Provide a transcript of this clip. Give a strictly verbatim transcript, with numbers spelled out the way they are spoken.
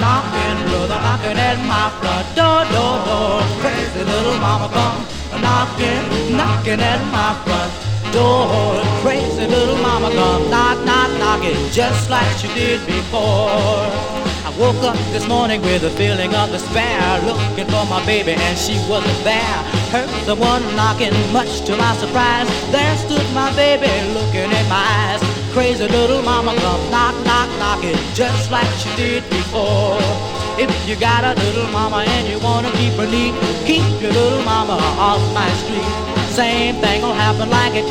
knocking, brother, knocking at my front door, door, door. Crazy little mama come knocking, knocking at my front door. Crazy little mama come knock, knock, knocking just like she did before. I woke up this morning with a feeling of despair, looking for my baby and she wasn't there. Heard someone knocking, much to my surprise. There stood my baby looking in my eyes. Crazy little mama come knock, knock, knocking just like she did before. If you got a little mama and you wanna keep her neat, keep your little mama off my street. Same thing will happen like it